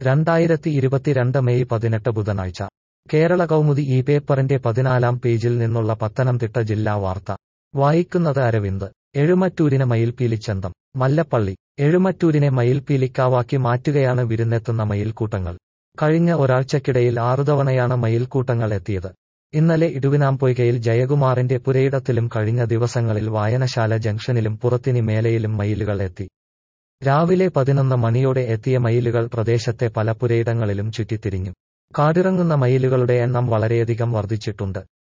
2022 May 18 ബുധനാഴ്ച കേരള കൗമുദി ഈ പേപ്പറിന്റെ 14-ാം പേജിൽ നിന്നുള്ള പത്തനംതിട്ട ജില്ലാ വാർത്ത വായിക്കുന്നത് അരവിന്ദ്. എഴുമറ്റൂരിന് മയിൽപ്പീലിച്ചന്തം. മല്ലപ്പള്ളി. എഴുമറ്റൂരിനെ മയിൽപ്പീലിക്കാവാക്കി മാറ്റുകയാണ് വിരുന്നെത്തുന്ന മയിൽക്കൂട്ടങ്ങൾ. കഴിഞ്ഞ ഒരാഴ്ചക്കിടയിൽ 6 തവണയാണ് മയിൽക്കൂട്ടങ്ങൾ എത്തിയത്. ഇന്നലെ ഇടുവിനാംപൊയ്കയിൽ ജയകുമാറിന്റെ പുരയിടത്തിലും കഴിഞ്ഞ ദിവസങ്ങളിൽ വായനശാല ജംഗ്ഷനിലും പുറത്തിനി മേലയിലും മയിലുകൾ എത്തി. രാവിലെ 11 മണിയോടെ എത്തിയ മയിലുകൾ പ്രദേശത്തെ പല പുരയിടങ്ങളിലും ചുറ്റിത്തിരിഞ്ഞു. കാടിറങ്ങുന്ന മയിലുകളുടെ എണ്ണം വളരെയധികം വർദ്ധിച്ചിട്ടുണ്ട്.